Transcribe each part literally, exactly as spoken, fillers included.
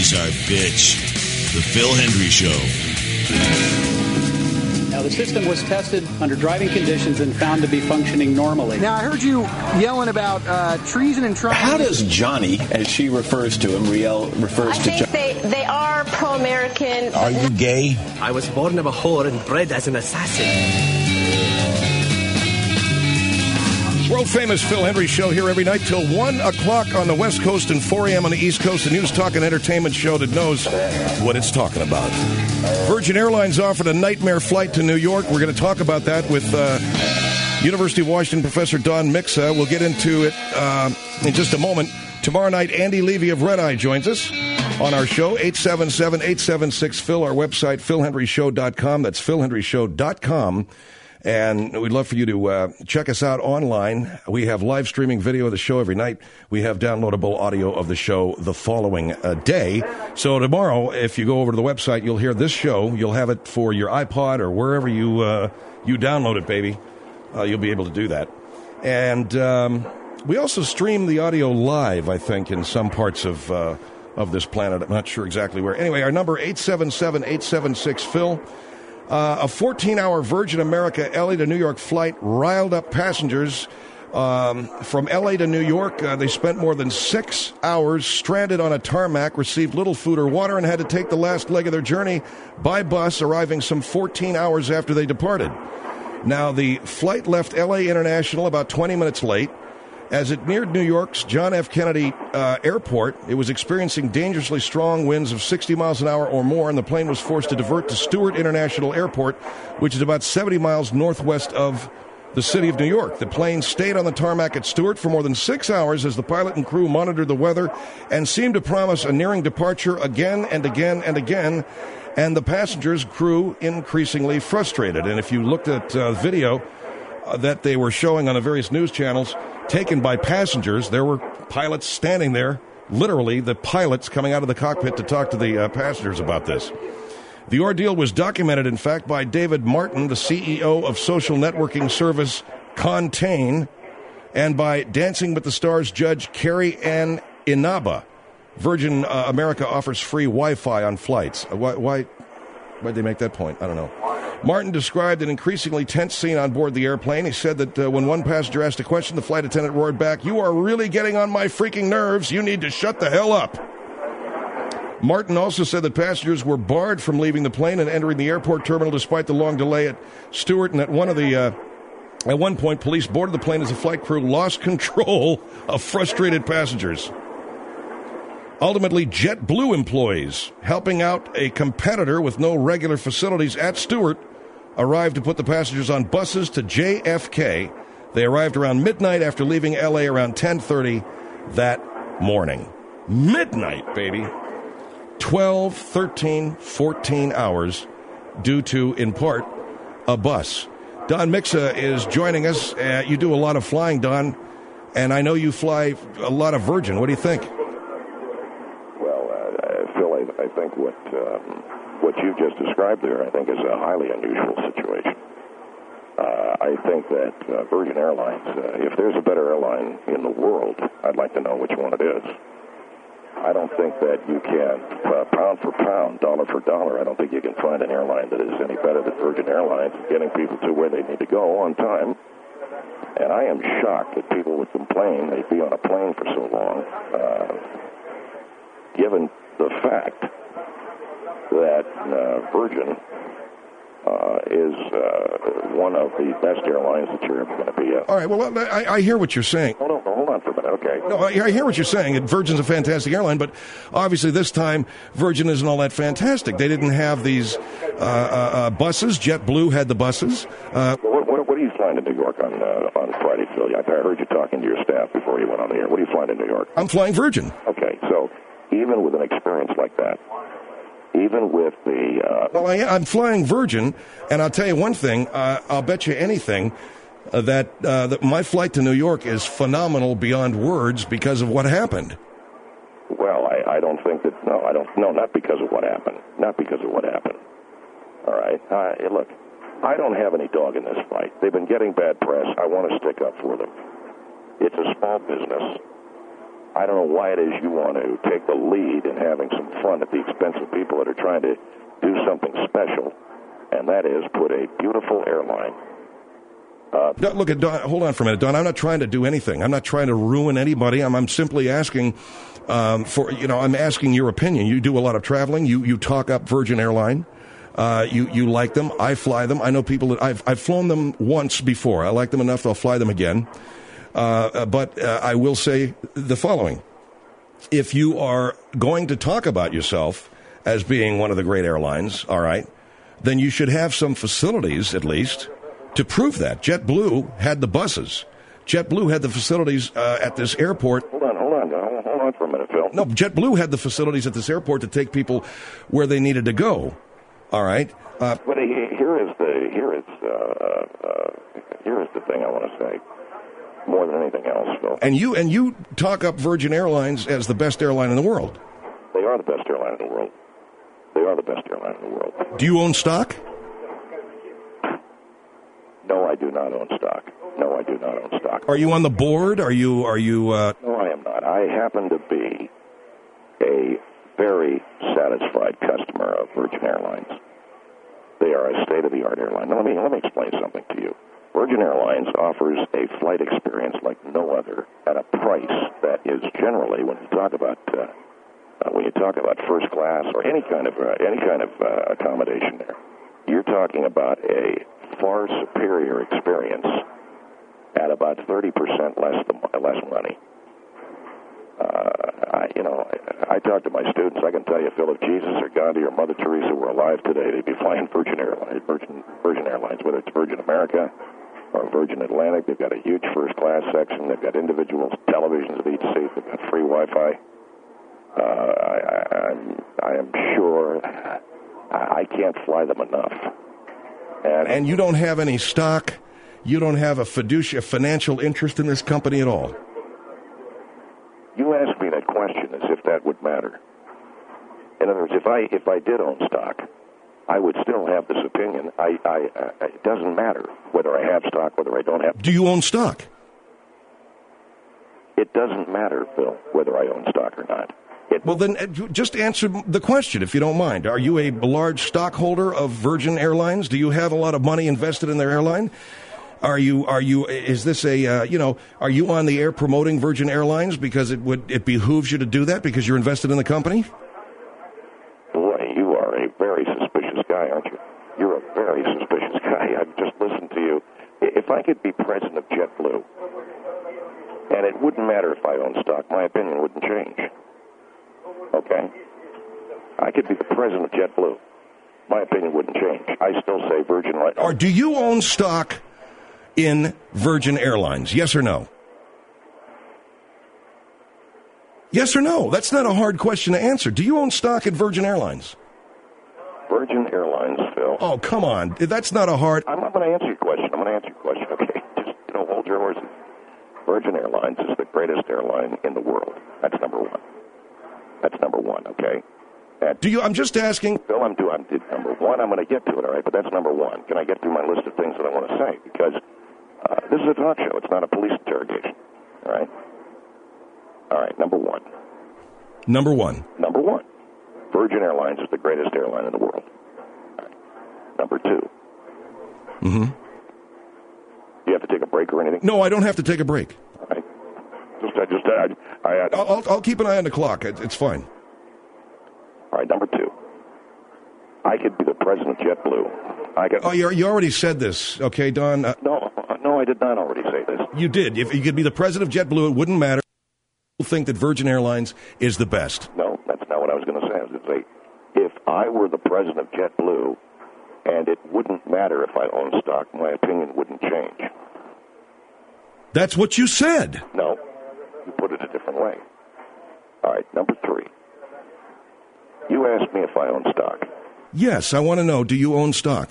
He's our bitch. The Phil Hendry Show. Now, the system was tested under driving conditions and found to be functioning normally. Now, I heard you yelling about uh, treason and trial. How does Johnny, as she refers to him, Riel refers I to think Johnny? they, they are pro-American. Are you gay? I was born of a whore and bred as an assassin. World-famous Phil Hendry Show here every night till one o'clock on the West Coast and four a.m. on the East Coast. The news, talk, and entertainment show that knows what it's talking about. Virgin Airlines offered a nightmare flight to New York. We're going to talk about that with uh, University of Washington professor Don Mixa. We'll get into it uh, in just a moment. Tomorrow night, Andy Levy of Red Eye joins us on our show, eight seven seven, eight seven six, Phil, our website, phil hendry show dot com. That's phil hendry show dot com. And we'd love for you to uh, check us out online. We have live streaming video of the show every night. We have downloadable audio of the show the following uh, day. So tomorrow, if you go over to the website, you'll hear this show. You'll have it for your iPod or wherever you uh, you download it, baby. Uh, you'll be able to do that. And um, we also stream the audio live, I think, in some parts of uh, of this planet. I'm not sure exactly where. Anyway, our number, eight seven seven, eight seven six, Phil. Uh, a fourteen-hour Virgin America L A to New York flight riled up passengers. Um, from L A to New York, uh, they spent more than six hours stranded on a tarmac, received little food or water, and had to take the last leg of their journey by bus, arriving some fourteen hours after they departed. Now, the flight left L A International about twenty minutes late. As it neared New York's John F. Kennedy uh, Airport, it was experiencing dangerously strong winds of sixty miles an hour or more, and the plane was forced to divert to Stewart International Airport, which is about seventy miles northwest of the city of New York. The plane stayed on the tarmac at Stewart for more than six hours as the pilot and crew monitored the weather and seemed to promise a nearing departure again and again and again, and the passengers grew increasingly frustrated. And if you looked at uh, video uh, that they were showing on the various news channels, taken by passengers, there were pilots standing there, literally the pilots coming out of the cockpit to talk to the uh, passengers about this. The ordeal was documented, in fact, by David Martin, the C E O of social networking service Contain, and by Dancing with the Stars judge Carrie Ann Inaba. Virgin uh, America offers free Wi-Fi on flights. Uh, why, why, why'd they make that point? I don't know. Martin described an increasingly tense scene on board the airplane. He said that uh, when one passenger asked a question, the flight attendant roared back, "You are really getting on my freaking nerves. You need to shut the hell up." Martin also said that passengers were barred from leaving the plane and entering the airport terminal despite the long delay at Stewart, and at one of the uh, at one point, police boarded the plane as the flight crew lost control of frustrated passengers. Ultimately, JetBlue employees helping out a competitor with no regular facilities at Stewart arrived to put the passengers on buses to J F K. They arrived around midnight after leaving L A around ten thirty that morning. Midnight, baby. twelve, thirteen, fourteen hours due to, in part, a bus. Don Mixa is joining us. Uh, you do a lot of flying, Don, and I know you fly a lot of Virgin. What do you think? I think what um, what you've just described there, I think, is a highly unusual situation. Uh, I think that uh, Virgin Airlines, uh, if there's a better airline in the world, I'd like to know which one it is. I don't think that you can, uh, pound for pound, dollar for dollar, I don't think you can find an airline that is any better than Virgin Airlines in getting people to where they need to go on time. And I am shocked that people would complain they'd be on a plane for so long, uh, given the fact that uh, Virgin uh, is uh, one of the best airlines that you're ever going to be in. All right, well, I, I hear what you're saying. Hold on, hold on for a minute, okay. No, I, I hear what you're saying. Virgin's a fantastic airline, but obviously this time Virgin isn't all that fantastic. They didn't have these uh, uh, uh, buses. JetBlue had the buses. Uh, what, what, what are you flying to New York on uh, on Friday, Phil? I heard you talking to your staff before you went on the air. What are you flying to New York? I'm flying Virgin. Okay, so even with an experience like that, even with the... Uh, well, I, I'm flying Virgin, and I'll tell you one thing. Uh, I'll bet you anything uh, that, uh, that my flight to New York is phenomenal beyond words because of what happened. Well, I, I don't think that... No, I don't... No, not because of what happened. Not because of what happened. All right? Uh, look, I don't have any dog in this fight. They've been getting bad press. I want to stick up for them. It's a small business. I don't know why it is you want to take the lead in having some fun at the expense of people that are trying to do something special, and that is put a beautiful airline. Uh, Don, look at Don. Hold on for a minute, Don. I'm not trying to do anything. I'm not trying to ruin anybody. I'm, I'm simply asking um, for, you know, I'm asking your opinion. You do a lot of traveling. You you talk up Virgin Airline. Uh, you you like them. I fly them. I know people that I've I've flown them once before. I like them enough. I'll fly them again. Uh, but uh, I will say the following: if you are going to talk about yourself as being one of the great airlines, all right, then you should have some facilities at least to prove that. JetBlue had the buses. JetBlue had the facilities uh, at this airport. Hold on, hold on, hold on for a minute, Phil. No, JetBlue had the facilities at this airport to take people where they needed to go. All right. Uh, but here is the here is uh, uh, here is the thing I want to say. More than anything else, Phil. And you and you talk up Virgin Airlines as the best airline in the world. They are the best airline in the world. They are the best airline in the world. Do you own stock? No, I do not own stock. No, I do not own stock. Are you on the board? Are you? Are you? Uh... No, I am not. I happen to be a very satisfied customer of Virgin Airlines. They are a state-of-the-art airline. Now, let me let me explain something to you. Virgin Airlines offers a flight experience like no other at a price that is generally, when you talk about uh, uh, when you talk about first class or any kind of uh, any kind of uh, accommodation there, you're talking about a far superior experience at about thirty percent less than, less money. Uh, I, you know, I, I talk to my students. I can tell you, Phil, if Jesus or Gandhi or Mother Teresa were alive today, they'd be flying Virgin Airlines, Virgin, Virgin Airlines, whether it's Virgin America or Virgin Atlantic. They've got a huge first-class section. They've got individual televisions at each seat. They've got free Wi-Fi. Uh, I, I, I'm, I am sure I, I can't fly them enough. And, and you don't have any stock. You don't have a fiduciary financial interest in this company at all. You asked me that question as if that would matter. In other words, if I if I did own stock, I would still have this opinion. I, I, I it doesn't matter whether I have stock, whether I don't have. Do you own stock? It doesn't matter, Phil, whether I own stock or not. It, well, then uh, just answer the question, if you don't mind. Are you a large stockholder of Virgin Airlines? Do you have a lot of money invested in their airline? Are you, are you, is this a, uh, you know, are you on the air promoting Virgin Airlines because it would, it behooves you to do that because you're invested in the company? Boy, you are a very suspicious guy, aren't you? You're a very suspicious guy. I've just listened to you. If I could be president of JetBlue, and it wouldn't matter if I owned stock, my opinion wouldn't change. Okay? I could be the president of JetBlue. My opinion wouldn't change. I still say Virgin Airlines. Or do you own stock in Virgin Airlines? Yes or no? Yes or no? That's not a hard question to answer. Do you own stock in Virgin Airlines? Virgin Airlines, Phil. Oh, come on. That's not a hard... I'm not going to answer your question. I'm going to answer your question, okay? Just, you know, hold your horses. Virgin Airlines is the greatest airline in the world. That's number one. That's number one, okay? And do you... I'm just asking... Phil, I'm doing... I'm, number one, I'm going to get to it, all right? But that's number one. Can I get through my list of things that I want to say? Because uh, this is a talk show. It's not a police interrogation, all right? All right, number one. Number one. Number one. Virgin Airlines is the greatest airline in the world. All right. Number two. Mm-hmm. You have to take a break or anything? No, I don't have to take a break. All right. Just, I just, I, I, I I'll, I'll, I'll keep an eye on the clock. It's fine. All right, number two. I could be the president of JetBlue. I could. Oh, you you already said this, okay, Don? Uh, no, no, I did not already say this. You did. If you could be the president of JetBlue, it wouldn't matter. People think that Virgin Airlines is the best. No, that's not what I was going to say. I was going to say, if I were the president of JetBlue, and it wouldn't matter if I owned stock, my opinion wouldn't change. That's what you said. No, you put it a different way. All right, number three. You asked me if I own stock. Yes, I want to know, do you own stock?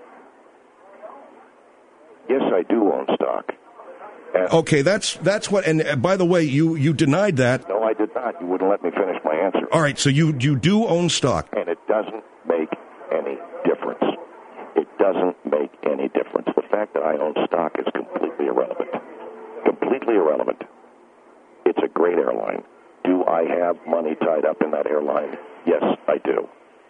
Yes, I do own stock. And okay, that's that's what, and uh, by the way, you, you denied that. No, I did not. You wouldn't let me finish my answer. All right, so you, you do own stock. And it doesn't make any difference. It doesn't make any difference. The fact that I own stock is completely irrelevant. Completely irrelevant. It's a great airline. Do I have money tied up in that airline? Yes, I do.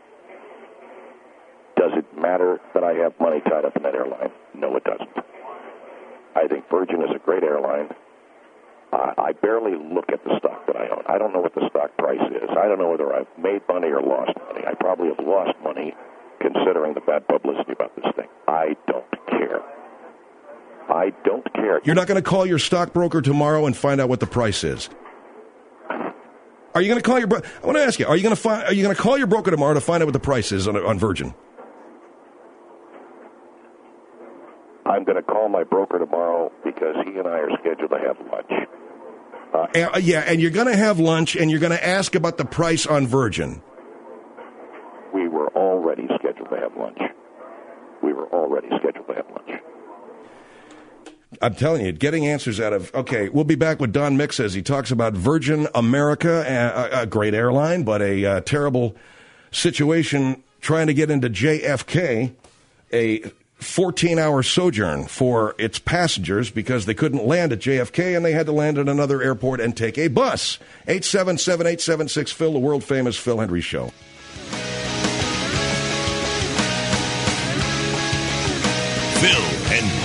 Does it matter that I have money tied up in that airline? No, it doesn't. I think Virgin is a great airline. Uh, I barely look at the stock that I own. I don't know what the stock price is. I don't know whether I've made money or lost money. I probably have lost money considering the bad publicity about this thing. I don't care. I don't care. You're not going to call your stockbroker tomorrow and find out what the price is? Are you going to call your bro- I want to ask you, are you going to find are you going to call your broker tomorrow to find out what the price is on, on Virgin? I'm going to call my broker tomorrow because he and I are scheduled to have lunch. Uh, and, yeah, and you're going to have lunch, and you're going to ask about the price on Virgin. We were already scheduled to have lunch. We were already scheduled to have lunch. I'm telling you, getting answers out of... Okay, we'll be back with Don Mix as he talks about Virgin America, a, a great airline, but a uh, terrible situation trying to get into J F K, a fourteen-hour sojourn for its passengers because they couldn't land at J F K and they had to land at another airport and take a bus. eight seven seven, eight seven six, Phil, the world-famous Phil Hendry Show. Phil Hendry.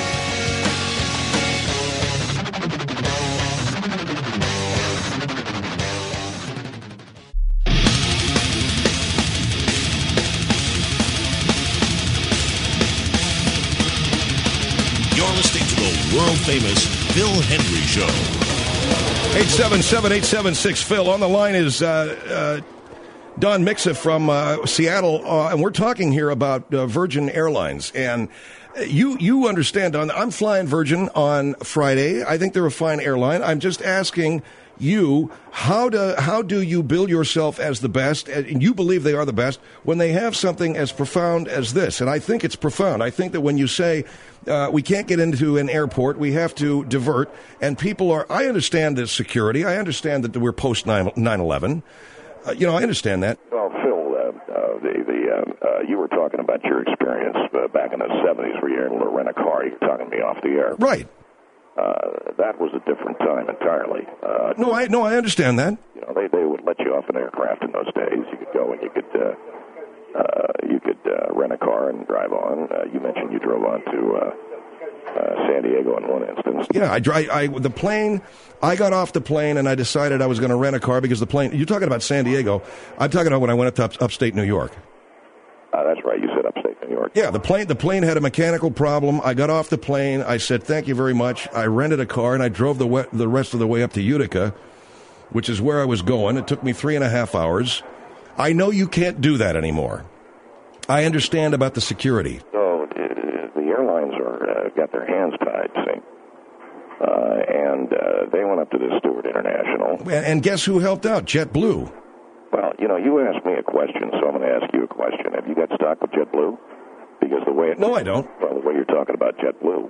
World-famous Phil Hendry Show. eight seven seven, eight seven six, Phil. On the line is uh, uh, Don Mixa from uh, Seattle, uh, and we're talking here about uh, Virgin Airlines. And you you understand, Don, I'm flying Virgin on Friday. I think they're a fine airline. I'm just asking you, how do how do you bill yourself as the best, and you believe they are the best, when they have something as profound as this? And I think it's profound. I think that when you say uh, we can't get into an airport, we have to divert, and people are, I understand the security, I understand that we're post nine eleven, uh, you know, I understand that. Well, Phil, uh, uh, the, the, uh, uh, you were talking about your experience uh, back in the seventies where you were able to rent a car. You were talking to me off the air. Right. Uh, that was a different time entirely. Uh, no, I no, I understand that. You know, they they would let you off an aircraft in those days. You could go and you could uh, uh, you could uh, rent a car and drive on. Uh, you mentioned you drove on to uh, uh, San Diego in one instance. Yeah, I, I, I the plane. I got off the plane and I decided I was going to rent a car because the plane. You're talking about San Diego. I'm talking about when I went up to up, upstate New York. Uh, that's right. You said upstate New York. Yeah, the plane the plane had a mechanical problem. I got off the plane. I said, thank you very much. I rented a car, and I drove the, we- the rest of the way up to Utica, which is where I was going. It took me three and a half hours. I know you can't do that anymore. I understand about the security. So uh, the airlines are uh, got their hands tied, see. Uh, and uh, they went up to the Stewart International. And, and guess who helped out? JetBlue. Well, you know, you asked me a question, so I'm going to ask you a question. Have you got stock with JetBlue? Because the way it, no, I don't. Well, the way you're talking about JetBlue,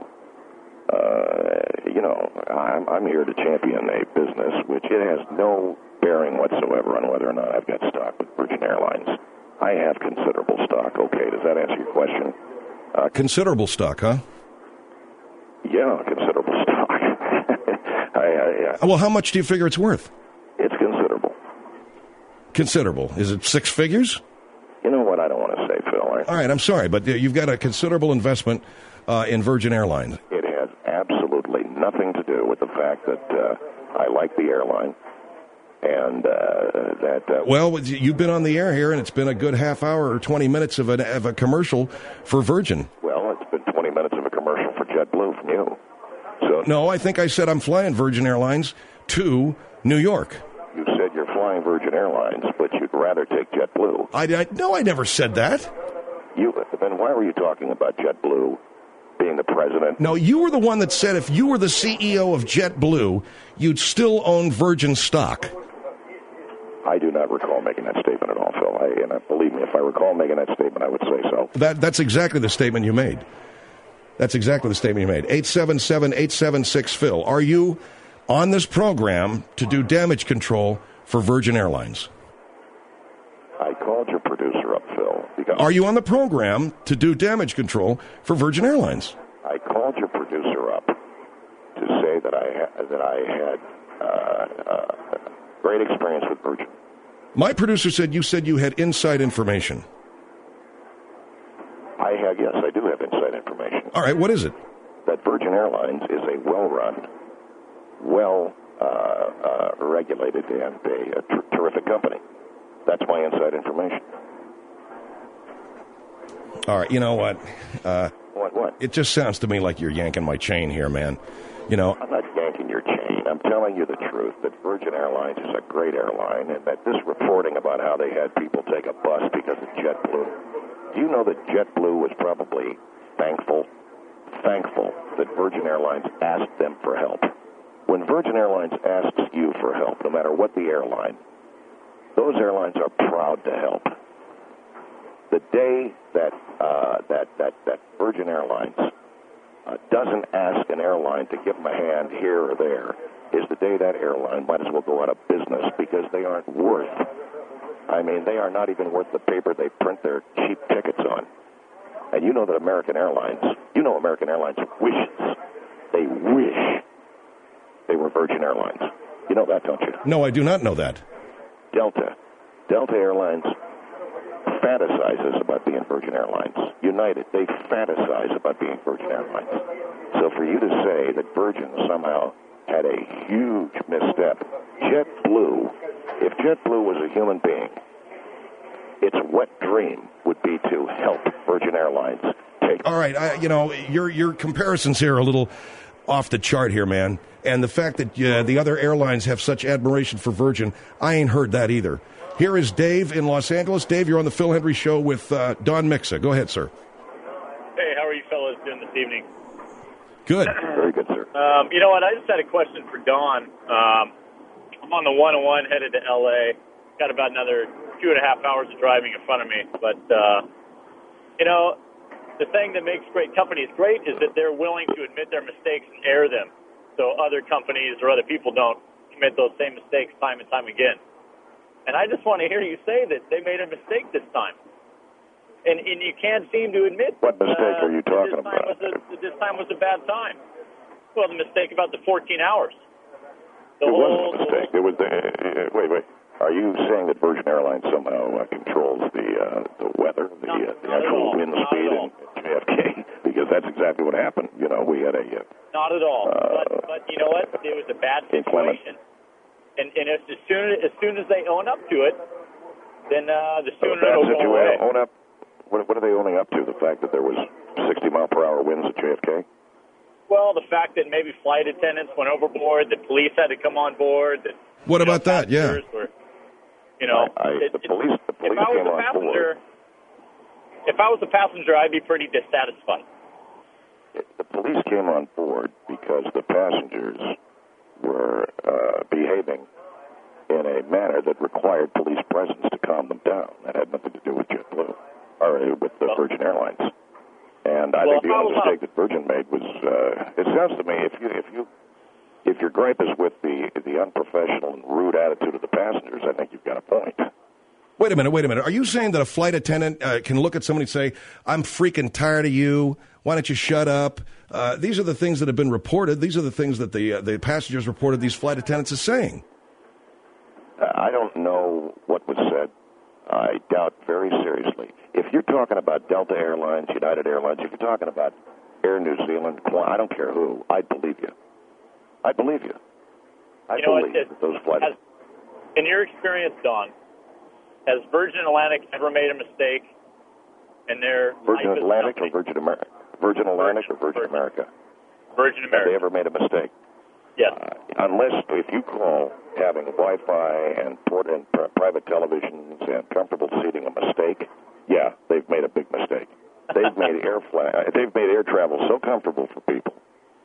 uh, you know, I'm, I'm here to champion a business which it has no bearing whatsoever on whether or not I've got stock with Virgin Airlines. I have considerable stock. Okay, does that answer your question? Uh, considerable stock, huh? Yeah, considerable stock. I, I, I, well, how much do you figure it's worth? It's considerable. Considerable. Is it six figures? You know what? I don't want to say, Phil. I, All right, I'm sorry, but you've got a considerable investment uh, in Virgin Airlines. It has absolutely nothing to do with the fact that uh, I like the airline and uh, that... Uh, well, you've been on the air here, and it's been a good half hour or twenty minutes of, an, of a commercial for Virgin. Well, it's been twenty minutes of a commercial for JetBlue from you. So No, I think I said I'm flying Virgin Airlines to New York. You said you're flying Virgin Airlines, but you'd rather take JetBlue. I, I, no, I never said that. You Then why were you talking about JetBlue being the president? No, you were the one that said if you were the C E O of JetBlue, you'd still own Virgin stock. I do not recall making that statement at all, Phil. I, and I, believe me, if I recall making that statement, I would say so. That, that's exactly the statement you made. That's exactly the statement you made. eight seven seven, eight seven six, Phil. Are you on this program to do damage control for Virgin Airlines? I called your producer up, Phil. Because Are you on the program to do damage control for Virgin Airlines? I called your producer up to say that I ha- that I had uh, uh, great experience with Virgin. My producer said you said you had inside information. I have, yes, I do have inside information. All right, what is it? That Virgin Airlines is a well-run, well uh, uh, regulated, and a, a ter- terrific company. That's my inside information. All right, you know what? Uh, what? What? It just sounds to me like you're yanking my chain here, man. You know, I'm not yanking your chain. I'm telling you the truth that Virgin Airlines is a great airline, and that this reporting about how they had people take a bus because of JetBlue. Do you know that JetBlue was probably thankful, thankful that Virgin Airlines asked them for help? When Virgin Airlines asks you for help, no matter what the airline, those airlines are proud to help. The day that uh, that that that Virgin Airlines uh, doesn't ask an airline to give them a hand here or there is the day that airline might as well go out of business, because they aren't worth. I mean, they are not even worth the paper they print their cheap tickets on. And you know that American Airlines, you know American Airlines wishes, they wish they were Virgin Airlines. You know that, don't you? No, I do not know that. Delta. Delta Airlines fantasizes about being Virgin Airlines. United, they fantasize about being Virgin Airlines. So for you to say that Virgin somehow had a huge misstep, JetBlue, if JetBlue was a human being, its wet dream would be to help Virgin Airlines take. All right, I, you know, your your comparisons here are a little off the chart here, man. And the fact that uh, the other airlines have such admiration for Virgin, I ain't heard that either. Here is Dave in Los Angeles. Dave, you're on the Phil Hendry Show with uh, Don Mixa. Go ahead, sir. Hey, how are you fellas doing this evening? Good. Very good, sir. Um, you know what? I just had a question for Don. Um, I'm on the one oh one headed to L A. Got about another two and a half hours of driving in front of me. But, uh, you know, the thing that makes great companies great is that they're willing to admit their mistakes and air them, so other companies or other people don't commit those same mistakes time and time again. And I just want to hear you say that they made a mistake this time. And, and you can't seem to admit what mistake uh, are you talking this time about? Was a, this time was a bad time. Well, the mistake about the fourteen hours. The it whole, wasn't a mistake. It was the, uh, wait, wait. Are you saying that Virgin Airlines somehow uh, controls the uh, the weather, the, not, uh, the not actual wind not speed in J F K? Because that's exactly what happened. You know, we had a uh, not at all. Uh, but, but you know what? It was a bad situation. And and as soon as soon as they own up to it, then uh, the sooner so it'll go away. Own up. What, what are they owning up to? The fact that there was sixty mile per hour winds at J F K? Well, the fact that maybe flight attendants went overboard, that police had to come on board. That, what you know, about that? Yeah. Were, you know, I, I, it, the police. The police if I was came a on passenger, board. if I was a passenger, I'd be pretty dissatisfied. The police came on board because the passengers were uh, behaving in a manner that required police presence to calm them down. That had nothing to do with JetBlue or with the well, Virgin Airlines. And I well, think the only mistake that Virgin made was, uh, it sounds to me, if you if you if your gripe is with the the unprofessional and rude attitude of the passengers, I think you've got a point. Wait a minute, wait a minute. Are you saying that a flight attendant uh, can look at somebody and say, "I'm freaking tired of you. Why don't you shut up?" Uh, these are the things that have been reported. These are the things that the uh, the passengers reported these flight attendants as saying. Uh, I don't know what was said. I doubt very seriously. If you're talking about Delta Airlines, United Airlines, if you're talking about Air New Zealand, I don't care who, I'd believe you. I believe you. I you know believe what, that those flights. Has, in your experience, Don, has Virgin Atlantic ever made a mistake in their Virgin Atlantic company? or Virgin America? Virgin Atlantic or Virgin, Virgin America? Virgin America. Have they ever made a mistake? Yes. Uh, unless, if you call having Wi-Fi and, port and pr- private televisions and comfortable seating a mistake, yeah, they've made a big mistake. They've made air fly- They've made air travel so comfortable for people,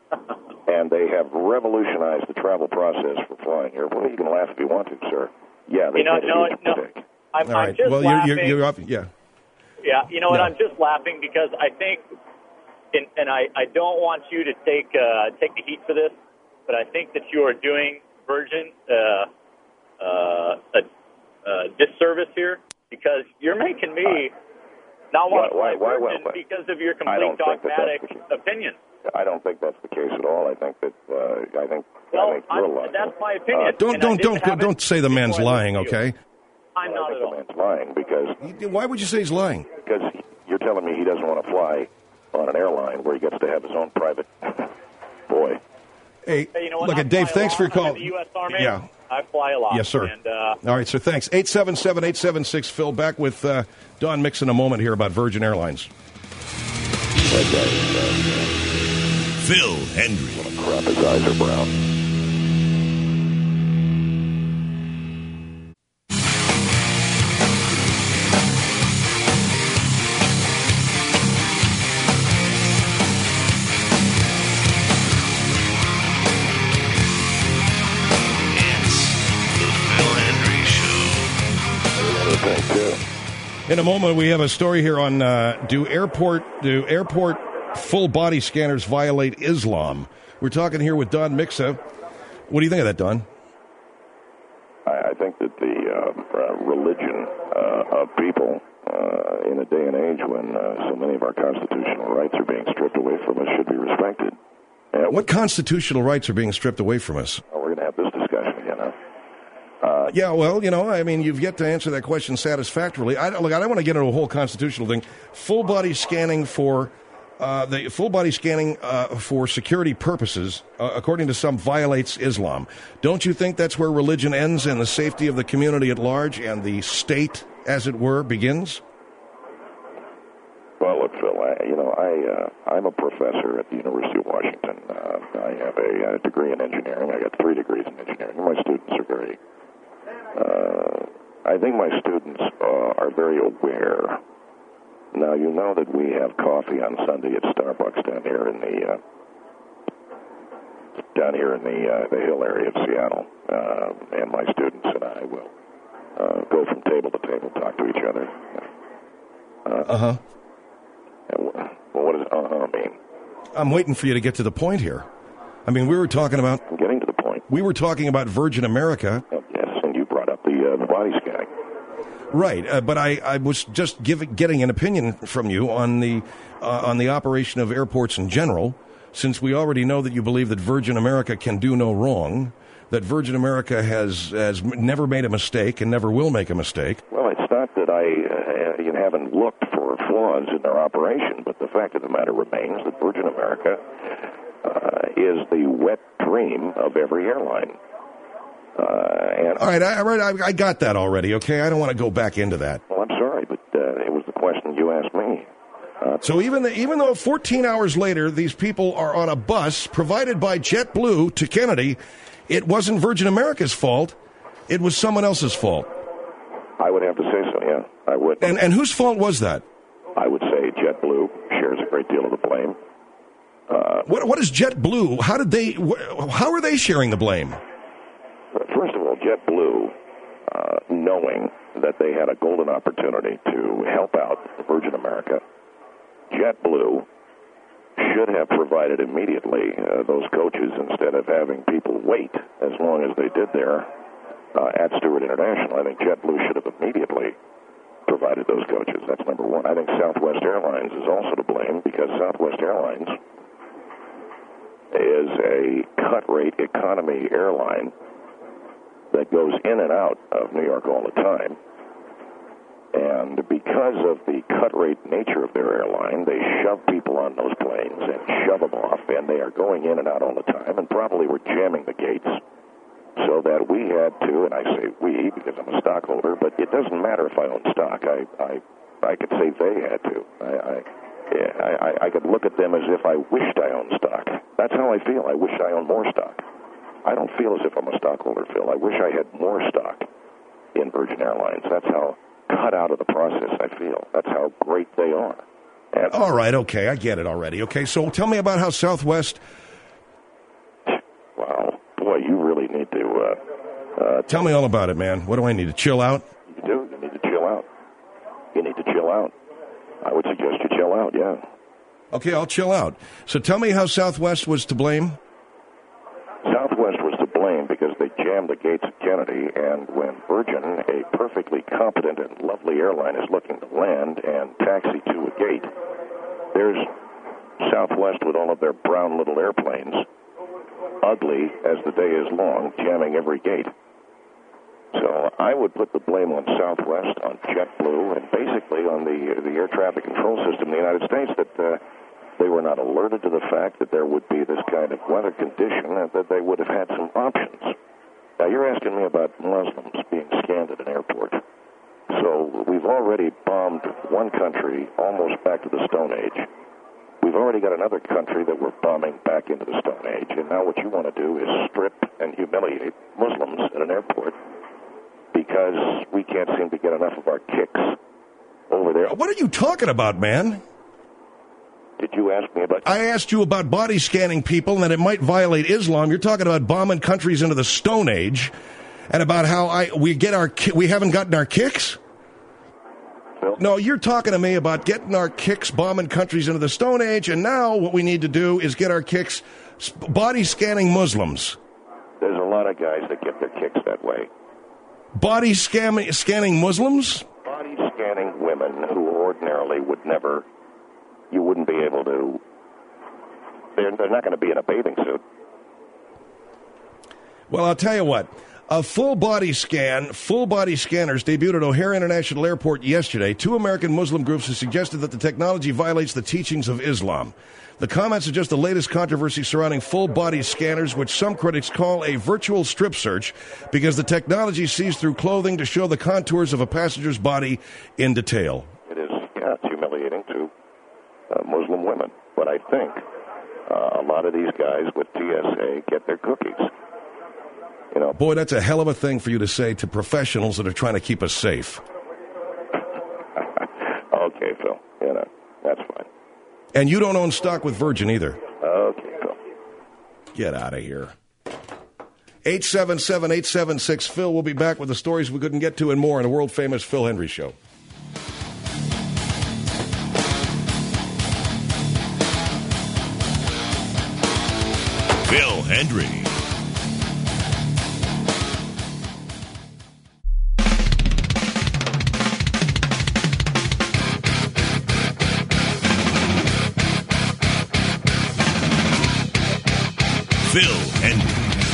and they have revolutionized the travel process for flying here. Well, you can laugh if you want to, sir. Yeah, they've you know, made a no, huge no. mistake. I'm, All I'm right. just well, laughing. you're, you're, you're up. Yeah. Yeah, you know what? No. I'm just laughing because I think, and, and I, I don't want you to take uh, take the heat for this, but I think that you are doing Virgin uh, uh, a, a disservice here because you're making me not want to Why- fly why- why- Virgin why- because of your I don't complete think that that's dogmatic the opinion. I don't think that's the case at all. I think that uh, I think Well, I think I'm, you're lying. that's my opinion. Uh, Don't and I don't didn't don't have it don't say the man's before I lying, listened to you. okay? I'm I not think at the all. man's lying because Why would you say he's lying? because you're telling me he doesn't want to fly on an airline where he gets to have his own private. Boy, Hey, Hey, you know what? look I at Dave. fly a Thanks for your lot. I'm call. in the U S Army. Yeah. I fly a lot. Yes, sir. And, uh, All right, so thanks. eight seven seven, eight seven six, Phil. Back with uh, Don Mix in a moment here about Virgin Airlines. Phil Hendry. crap, his eyes are brown. In a moment, we have a story here on uh, do airport do airport full body scanners violate Islam? We're talking here with Don Mixa. What do you think of that, Don? I, I think that the uh, uh, religion uh, of people uh, in a day and age when uh, so many of our constitutional rights are being stripped away from us should be respected. And What constitutional rights are being stripped away from us? we're going to have this discussion again, huh? Uh, Yeah, well, you know, I mean, you've yet to answer that question satisfactorily. I don't, look, I don't want to get into a whole constitutional thing. Full body scanning for uh, the full body scanning uh, for security purposes, uh, according to some, violates Islam. Don't you think that's where religion ends and the safety of the community at large and the state, as it were, begins? Well, look, Phil, I, you know, I, uh, I'm a professor at the University of Washington. Uh, I have a, a degree in engineering. I got three degrees in engineering. My students are very, uh, I think my students uh, are very aware. Now, you know that we have coffee on Sunday at Starbucks down here in the, uh, down here in the, uh, the Hill area of Seattle. Uh, and my students and I will uh, go from table to table, talk to each other. Uh, Uh-huh. Well, what does uh-huh mean? I'm waiting for you to get to the point here. I mean, we were talking about... I'm getting to the point. We were talking about Virgin America. Oh, yes, and you brought up the, uh, the body scanning. Right, uh, but I, I was just give, getting an opinion from you on the uh, on the operation of airports in general, since we already know that you believe that Virgin America can do no wrong, that Virgin America has has never made a mistake and never will make a mistake. Well, it's not that I uh, you haven't looked for flaws in their operation, but the fact of the matter remains that Virgin America uh, is the wet dream of every airline. Uh, and All right, I, all right, I, I got that already. Okay, I don't want to go back into that. Well, I'm sorry, but uh, it was the question you asked me. Uh, So even the, even though fourteen hours later these people are on a bus provided by JetBlue to Kennedy, it wasn't Virgin America's fault. It was someone else's fault. I would have to say so. Yeah, I would. And and whose fault was that? I would say JetBlue shares a great deal of the blame. Uh, What what is JetBlue? How did they? Wh- how are they sharing the blame? First of all, JetBlue, uh, knowing that they had a golden opportunity to help out Virgin America, JetBlue should have provided immediately uh, those coaches instead of having people wait as long as they did there uh, at Stewart International. I think JetBlue should have immediately provided those coaches. That's number one. I think Southwest Airlines is also to blame because Southwest Airlines is a cut-rate economy airline that goes in and out of New York all the time. And because of the cut-rate nature of their airline, they shove people on those planes and shove them off, and they are going in and out all the time, and probably were jamming the gates so that we had to, and I say we because I'm a stockholder, but it doesn't matter if I own stock. I I, I could say they had to. I, I, yeah, I, I could look at them as if I wished I owned stock. That's how I feel. I wish I owned more stock. I don't feel as if I'm a stockholder, Phil. I wish I had more stock in Virgin Airlines. That's how cut out of the process I feel. That's how great they are. And All right, okay, I get it already. Okay, so tell me about how Southwest. wow, boy, you really need to. Uh, uh, Tell me all about it, man. What do I need to chill out? You do. You need to chill out. You need to chill out. I would suggest you chill out. Yeah. Okay, I'll chill out. So tell me how Southwest was to blame. Southwest was to blame because because they jammed the gates at Kennedy, and when Virgin, a perfectly competent and lovely airline, is looking to land and taxi to a gate, there's Southwest with all of their brown little airplanes, ugly as the day is long, jamming every gate. So I would put the blame on Southwest, on JetBlue, and basically on the the air traffic control system in the United States that uh, they were not alerted to the fact that there would be this kind of weather condition and that they would have had some options. Now, you're asking me about Muslims being scanned at an airport. So we've already bombed one country almost back to the Stone Age. We've already got another country that we're bombing back into the Stone Age. And now what you want to do is strip and humiliate Muslims at an airport because we can't seem to get enough of our kicks over there. What are you talking about, man? Did you ask me about... I asked you about body scanning people and that it might violate Islam. You're talking about bombing countries into the Stone Age and about how I we get our we haven't gotten our kicks? Phil? No, you're talking to me about getting our kicks, bombing countries into the Stone Age, and now what we need to do is get our kicks body scanning Muslims. There's a lot of guys that get their kicks that way. Body scam- scanning Muslims? Body scanning women who ordinarily would never... You wouldn't be able to... They're, they're not going to be in a bathing suit. Well, I'll tell you what. A full-body scan, full-body scanners debuted at O'Hare International Airport yesterday. Two American Muslim groups have suggested that the technology violates the teachings of Islam. The comments are just the latest controversy surrounding full-body scanners, which some critics call a virtual strip search because the technology sees through clothing to show the contours of a passenger's body in detail. It is, yeah, it's humiliating to uh, Muslim women. But I think uh, a lot of these guys with T S A get their cookies. You know, boy, that's a hell of a thing for you to say to professionals that are trying to keep us safe. Okay, Phil. You know, that's fine. And you don't own stock with Virgin either. Okay, Phil. Get out of here. eight seven seven, eight seven six, Phil. We'll be back with the stories we couldn't get to and more on the world-famous Phil Hendry Show. Phil Hendry. Phil Hendry.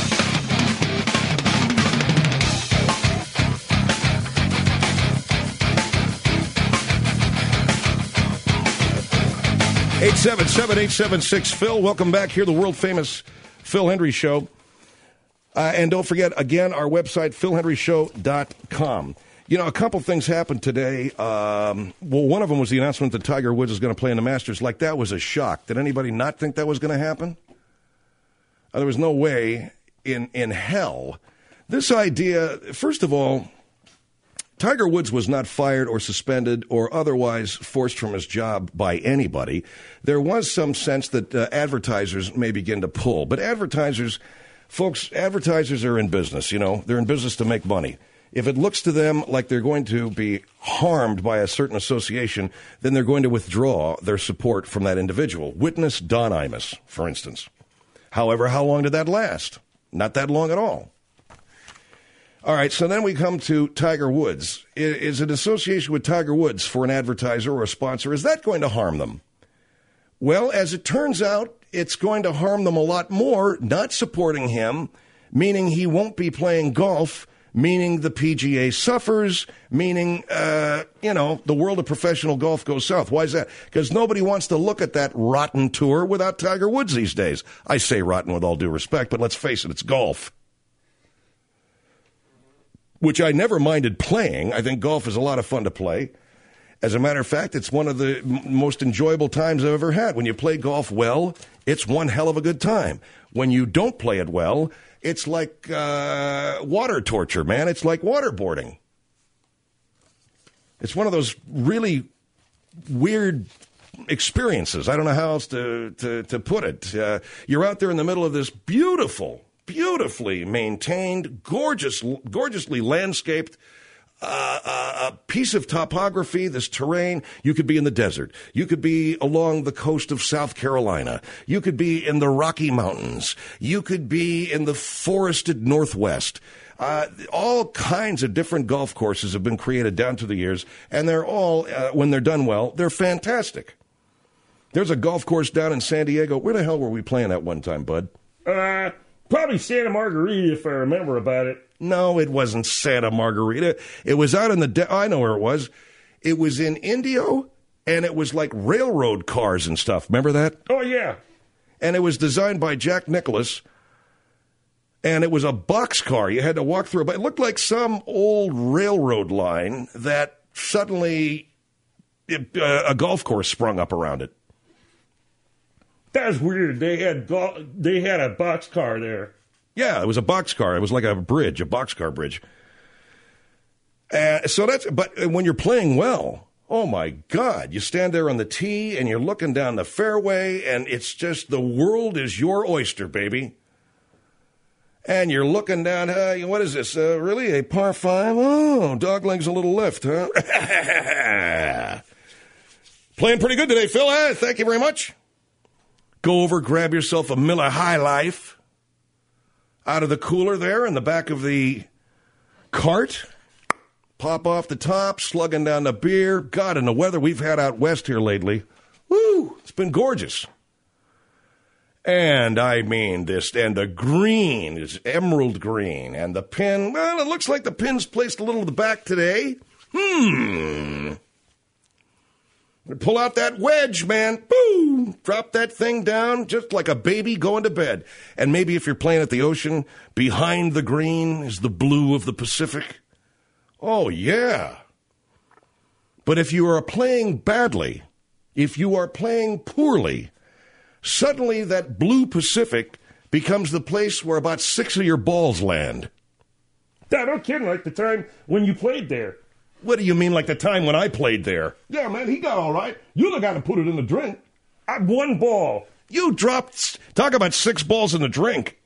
eight seven seven, eight seven six, Phil. Welcome back here, the world-famous Phil Hendry Show. Uh, and don't forget, again, our website, phil hendry show dot com. You know, a couple things happened today. Um, well, one of them was the announcement that Tiger Woods is going to play in the Masters. Like, that was a shock. Did anybody not think that was going to happen? Uh, there was no way in in hell. This idea, first of all, Tiger Woods was not fired or suspended or otherwise forced from his job by anybody. There was some sense that uh, advertisers may begin to pull. But advertisers, folks, advertisers are in business, you know. They're in business to make money. If it looks to them like they're going to be harmed by a certain association, then they're going to withdraw their support from that individual. Witness Don Imus, for instance. However, how long did that last? Not that long at all. All right, so then we come to Tiger Woods. Is an association with Tiger Woods for an advertiser or a sponsor, is that going to harm them? Well, as it turns out, it's going to harm them a lot more not supporting him, meaning he won't be playing golf, meaning the P G A suffers, meaning, uh, you know, the world of professional golf goes south. Why is that? Because nobody wants to look at that rotten tour without Tiger Woods these days. I say rotten with all due respect, but let's face it, it's golf. Which I never minded playing. I think golf is a lot of fun to play. As a matter of fact, it's one of the m- most enjoyable times I've ever had. When you play golf well, it's one hell of a good time. When you don't play it well, it's like uh, water torture, man. It's like waterboarding. It's one of those really weird experiences. I don't know how else to, to, to put it. Uh, you're out there in the middle of this beautiful, beautifully maintained, gorgeous, gorgeously landscaped uh, a piece of topography, this terrain. You could be in the desert. You could be along the coast of South Carolina. You could be in the Rocky Mountains. You could be in the forested Northwest. Uh, all kinds of different golf courses have been created down through the years, and they're all, uh, when they're done well, they're fantastic. There's a golf course down in San Diego. Where the hell were we playing at one time, bud? Uh, probably Santa Margarita, if I remember about it. No, it wasn't Santa Margarita. It was out in the, de- I know where it was. It was in Indio, and it was like railroad cars and stuff. Remember that? Oh, yeah. And it was designed by Jack Nicklaus. And it was a boxcar. You had to walk through it. But it looked like some old railroad line that suddenly it, uh, a golf course sprung up around it. That's weird. They had go- they had a boxcar there. Yeah, it was a boxcar. It was like a bridge, a boxcar bridge. Uh, so that's. But when you're playing well, oh my God! You stand there on the tee and you're looking down the fairway, and it's just the world is your oyster, baby. And you're looking down, uh, what is this, uh, really, a par five? Oh, dogleg's a little left, huh? Playing pretty good today, Phil, huh? Thank you very much. Go over, grab yourself a Miller High Life out of the cooler there in the back of the cart. Pop off the top, slugging down the beer. God, and the weather we've had out west here lately, woo, it's been gorgeous. And I mean this, and the green is emerald green, and the pin, well, it looks like the pin's placed a little to the back today. Hmm. Pull out that wedge, man. Boom. Drop that thing down just like a baby going to bed. And maybe if you're playing at the ocean, behind the green is the blue of the Pacific. Oh, yeah. But if you are playing badly, if you are playing poorly, suddenly that blue Pacific becomes the place where about six of your balls land. Dad, no kidding, like the time when you played there. What do you mean, like the time when I played there? Yeah, man, he got all right. You the guy to put it in the drink. I one ball. You dropped, talk about six balls in the drink.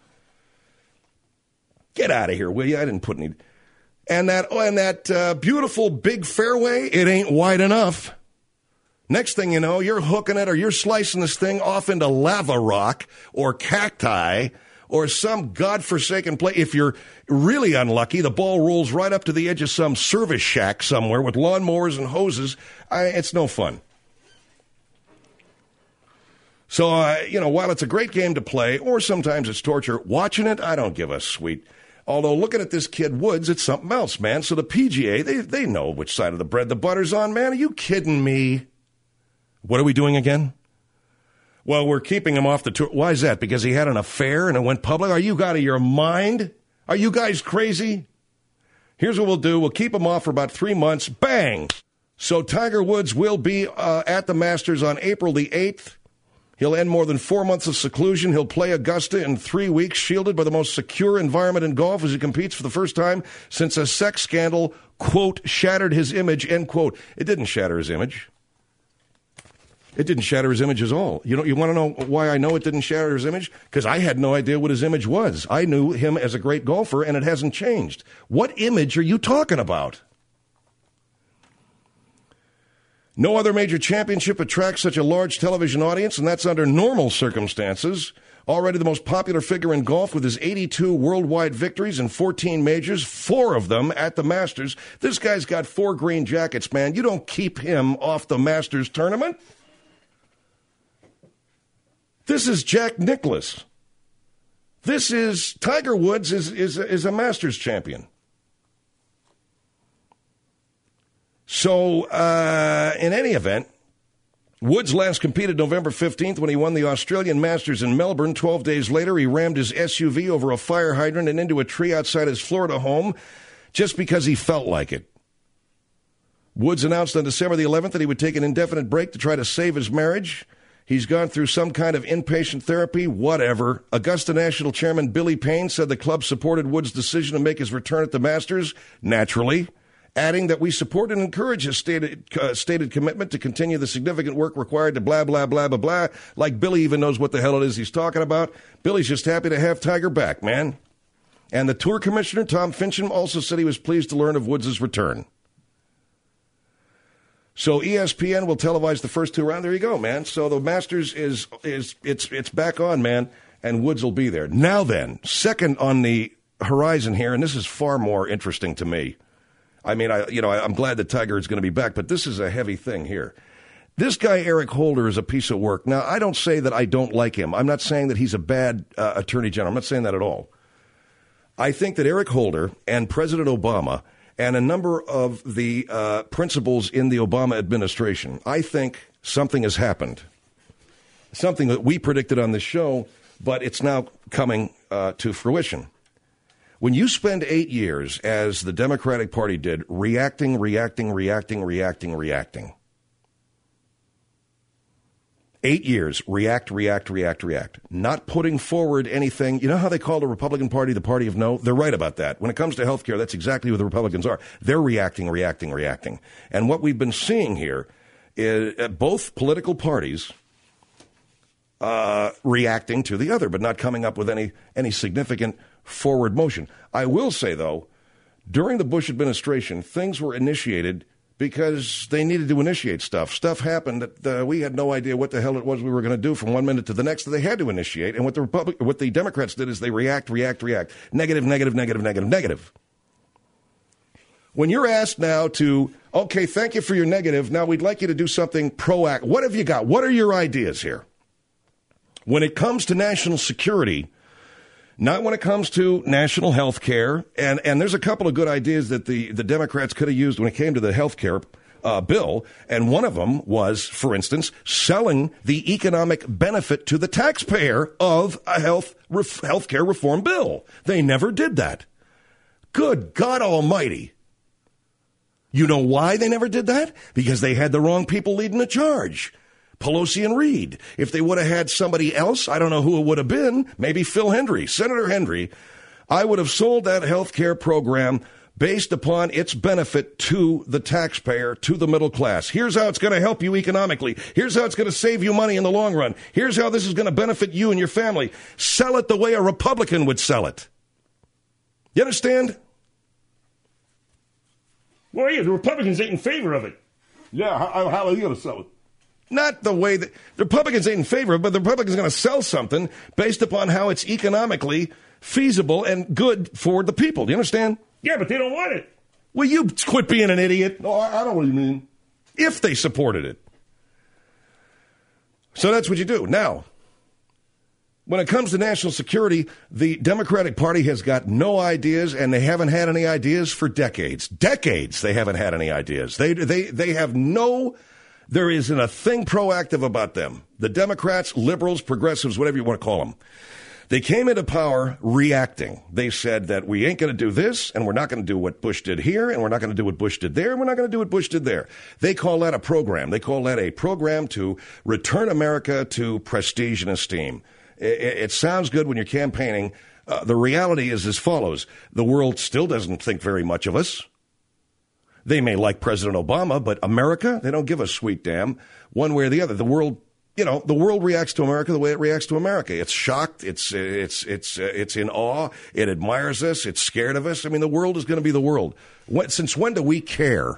Get out of here, will you? I didn't put any. And that, oh, and that uh, beautiful big fairway, it ain't wide enough. Next thing you know, you're hooking it or you're slicing this thing off into lava rock or cacti or some godforsaken place. If you're really unlucky, the ball rolls right up to the edge of some service shack somewhere with lawnmowers and hoses. I, it's no fun. So, uh, you know, while it's a great game to play, or sometimes it's torture, watching it, I don't give a sweet. Although looking at this kid Woods, it's something else, man. So the P G A, they, they know which side of the bread the butter's on, man. Are you kidding me? What are we doing again? Well, we're keeping him off the tour. Why is that? Because he had an affair and it went public? Are you out of your mind? Are you guys crazy? Here's what we'll do. We'll keep him off for about three months. Bang! So Tiger Woods will be uh, at the Masters on April the eighth. He'll end more than four months of seclusion. He'll play Augusta in three weeks, shielded by the most secure environment in golf as he competes for the first time since a sex scandal, quote, shattered his image, end quote. It didn't shatter his image. It didn't shatter his image at all. You know, you want to know why I know it didn't shatter his image? Because I had no idea what his image was. I knew him as a great golfer, and it hasn't changed. What image are you talking about? No other major championship attracts such a large television audience, and that's under normal circumstances. Already the most popular figure in golf with his eighty-two worldwide victories and fourteen majors, four of them at the Masters. This guy's got four green jackets, man. You don't keep him off the Masters tournament. This is Jack Nicklaus. This is Tiger Woods is is is a Masters champion. So, uh, in any event, Woods last competed November fifteenth when he won the Australian Masters in Melbourne. Twelve days later, he rammed his S U V over a fire hydrant and into a tree outside his Florida home just because he felt like it. Woods announced on December the eleventh that he would take an indefinite break to try to save his marriage. He's gone through some kind of inpatient therapy, whatever. Augusta National Chairman Billy Payne said the club supported Woods' decision to make his return at the Masters, naturally, adding that we support and encourage his stated, uh, stated commitment to continue the significant work required to blah, blah, blah, blah, blah. Like Billy even knows what the hell it is he's talking about. Billy's just happy to have Tiger back, man. And the tour commissioner, Tom Fincham, also said he was pleased to learn of Woods' return. So E S P N will televise the first two rounds. There you go, man. So the Masters is is it's it's back on, man, and Woods will be there. Now then, second on the horizon here, and this is far more interesting to me. I mean, I you know, I, I'm glad that Tiger is going to be back, but this is a heavy thing here. This guy, Eric Holder, is a piece of work. Now, I don't say that I don't like him. I'm not saying that he's a bad uh, attorney general. I'm not saying that at all. I think that Eric Holder and President Obama and a number of the uh, principals in the Obama administration, I think something has happened. Something that we predicted on this show, but it's now coming uh, to fruition. When you spend eight years, as the Democratic Party did, reacting, reacting, reacting, reacting, reacting, Eight years, react, react, react, react. Not putting forward anything. You know how they call the Republican Party the party of no? They're right about that. When it comes to health care, that's exactly who the Republicans are. They're reacting, reacting, reacting. And what we've been seeing here is uh, both political parties uh, reacting to the other, but not coming up with any, any significant forward motion. I will say, though, during the Bush administration, things were initiated because they needed to initiate stuff. Stuff happened that uh, we had no idea what the hell it was we were going to do from one minute to the next that they had to initiate. And what the Republic, what the Democrats did is they react, react, react. Negative, negative, negative, negative, negative. When you're asked now to, okay, thank you for your negative, now we'd like you to do something proactive. What have you got? What are your ideas here? When it comes to national security, not when it comes to national health care, and, and there's a couple of good ideas that the, the Democrats could have used when it came to the health care uh, bill, and one of them was, for instance, selling the economic benefit to the taxpayer of a health ref, health care reform bill. They never did that. Good God Almighty. You know why they never did that? Because they had the wrong people leading the charge. Pelosi and Reid. If they would have had somebody else, I don't know who it would have been, maybe Phil Hendry, Senator Hendry, I would have sold that health care program based upon its benefit to the taxpayer, to the middle class. Here's how it's going to help you economically. Here's how it's going to save you money in the long run. Here's how this is going to benefit you and your family. Sell it the way a Republican would sell it. You understand? Well, yeah, the Republicans ain't in favor of it. Yeah, how, how are you going to sell it? Not the way that the Republicans ain't in favor of it, but the Republicans are going to sell something based upon how it's economically feasible and good for the people. Do you understand? Yeah, but they don't want it. Will you quit being an idiot? No, I, I don't know what you mean. If they supported it. So that's what you do. Now, when it comes to national security, the Democratic Party has got no ideas, and they haven't had any ideas for decades. Decades they haven't had any ideas. They they they have no... There isn't a thing proactive about them. The Democrats, liberals, progressives, whatever you want to call them. They came into power reacting. They said that we ain't going to do this, and we're not going to do what Bush did here, and we're not going to do what Bush did there, and we're not going to do what Bush did there. They call that a program. They call that a program to return America to prestige and esteem. It, it sounds good when you're campaigning. Uh, the reality is as follows. The world still doesn't think very much of us. They may like President Obama, but America, they don't give a sweet damn one way or the other. The world, you know, the world reacts to America the way it reacts to America. It's shocked. It's it's it's uh, it's in awe. It admires us. It's scared of us. I mean, the world is going to be the world. When, since when do we care?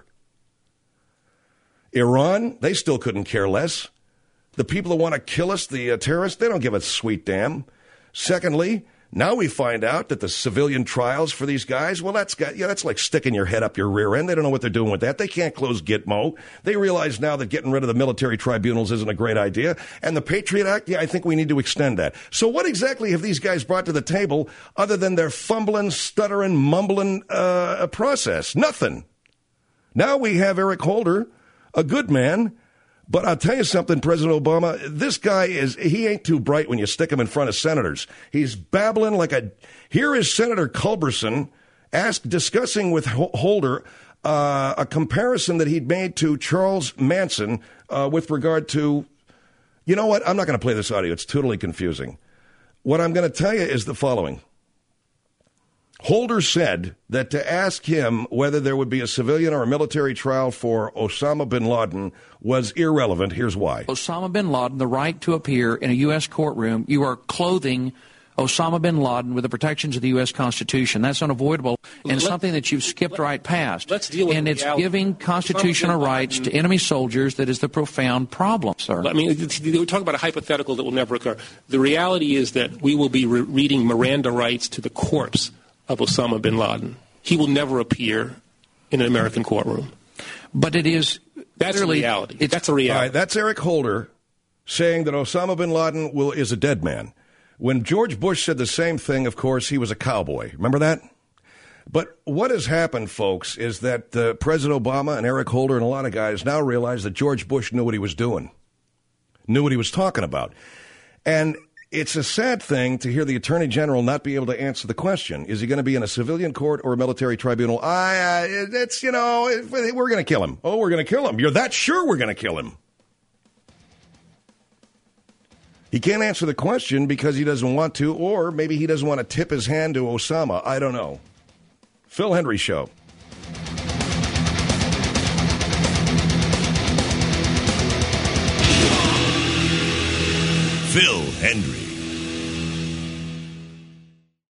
Iran, they still couldn't care less. The people that want to kill us, the uh, terrorists, they don't give a sweet damn. Secondly, now we find out that the civilian trials for these guys, well, that's got, yeah, that's like sticking your head up your rear end. They don't know what they're doing with that. They can't close Gitmo. They realize now that getting rid of the military tribunals isn't a great idea. And the Patriot Act, yeah, I think we need to extend that. So what exactly have these guys brought to the table other than their fumbling, stuttering, mumbling uh, process? Nothing. Now we have Eric Holder, a good man. But I'll tell you something, President Obama, this guy is, he ain't too bright when you stick him in front of senators. He's babbling like a, here is Senator Culberson asked, discussing with Holder uh, a comparison that he'd made to Charles Manson uh, with regard to, you know what, I'm not going to play this audio. It's totally confusing. What I'm going to tell you is the following. Holder said that to ask him whether there would be a civilian or a military trial for Osama bin Laden was irrelevant. Here's why. Osama bin Laden, the right to appear in a U S courtroom, you are clothing Osama bin Laden with the protections of the U S. Constitution. That's unavoidable and Let, something that you've skipped let, right past. Let's deal with and it's reality. giving constitutional rights to enemy soldiers that is the profound problem, sir. I mean, we're talking about a hypothetical that will never occur. The reality is that we will be re- reading Miranda rights to the corpse of Osama bin Laden. He will never appear in an American courtroom. But it is... That's a reality. That's a reality. All right, that's Eric Holder saying that Osama bin Laden will, is a dead man. When George Bush said the same thing, of course, he was a cowboy. Remember that? But what has happened, folks, is that uh, President Obama and Eric Holder and a lot of guys now realize that George Bush knew what he was doing, knew what he was talking about. And it's a sad thing to hear the Attorney General not be able to answer the question. Is he going to be in a civilian court or a military tribunal? I, uh, it's, you know, we're going to kill him. Oh, we're going to kill him. You're that sure we're going to kill him. He can't answer the question because he doesn't want to, or maybe he doesn't want to tip his hand to Osama. I don't know. Phil Hendrie Show. Phil Hendrie.